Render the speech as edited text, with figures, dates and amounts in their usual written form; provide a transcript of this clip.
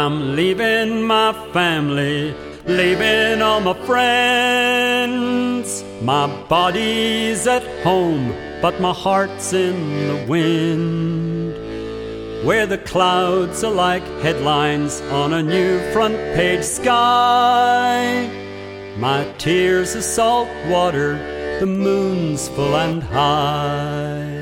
I'm leaving my family, leaving all my friends. My body's at home, but my heart's in the wind, where the clouds are like headlines on a new front page sky. My tears are salt water, the moon's full and high.